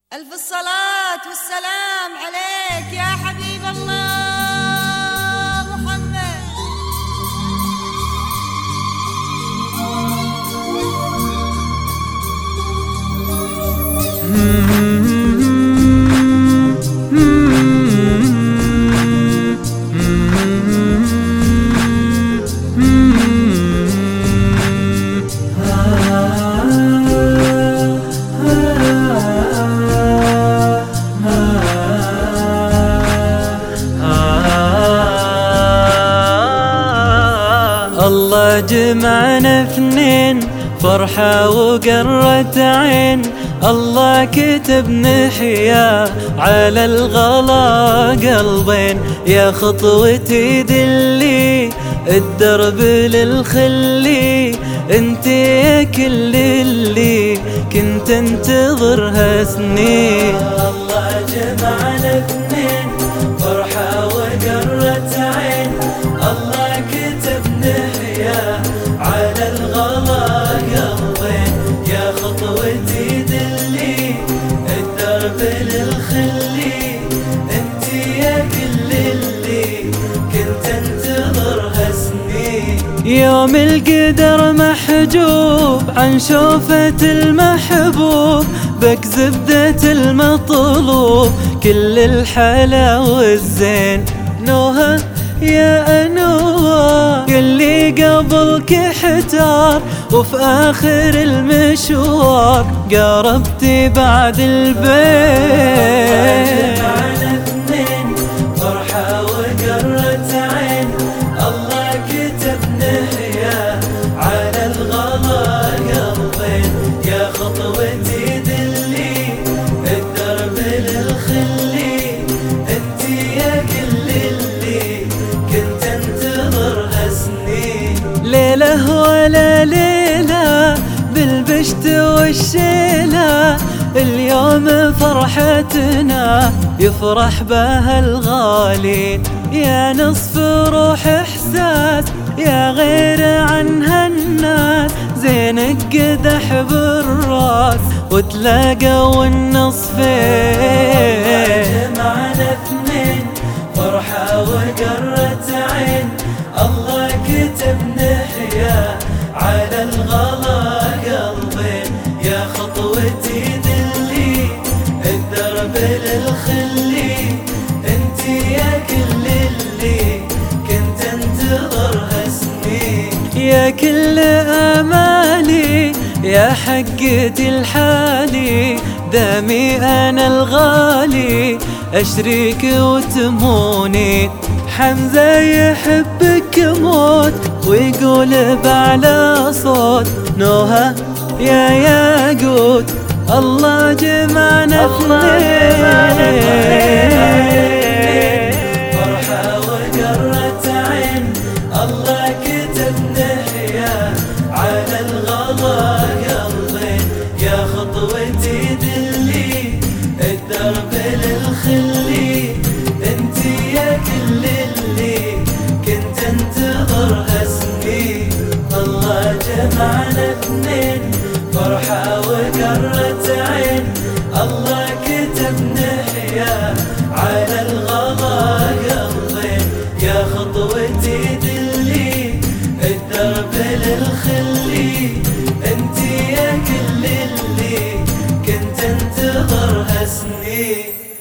ألف الصلاة والسلام عليك يا حبيب الله محمد. الله جمعنا اثنين، فرحة وقرة عين. الله كتب نحيا على الغلا قلبين. يا خطوتي دلي الدرب للخلي، انت يا كل اللي كنت انتظرها سنين. الله جمعنا اثنين، فرحة وقرة عين. الله كتب نحيا على الغلا قلبين. يا خطوتي دلي الدرب للخلي، انت يا كل اللي كنت انتظرها سنين. يوم القدر محجوب عن شوفة المحبوب، بك زبدة المطلوب كل الحلا والزين. نوها يا أنوار اللي قبلك احتار، وفي آخر المشوار قربتي بعد البيت. معنا اثنين، فرحة وقرة عين. الله كتب نحيا على الغلا قلبين. يا خطوتي دلي الدرب للخلي، انت يا كل اللي كنت انتظرها سنين. ليلة ولا ليلة بالبشت والشيلة، اليوم فرحتنا يفرح بها الغالين. يا نصف روح احساس، يا غير عنها الناس. زينك قدح بالراس وتلاقوا النصفين. جمعنا اثنين، فرحة وقرة عين. الله كتب نحيا على الغلا قلبين. يا خطوتي دلي الدرب للخلي، انت يا كل اللي كنت انتظرها سنين. يا كل امالي يا حقتي الحالي، دامي انا الغالي اشريك وتموني. حمزة يحبك موت ويقول بعلى صوت، نوها يا ياقوت. الله جمعنا اثنين، فرحة وقرة عين. الله كتب نحيا على الغلا قلبين. يا خطوتي دلي الدرب للخلي، انت يا كل اللي كنت انتظرها سنين. الله جمعنا اثنين، فرحة وقرة عين. الله كتب نحيا على الغلا قلبين. يا خطوتي دلي الدرب للخلي، انت يا كل اللي كنت انتظرها سنين.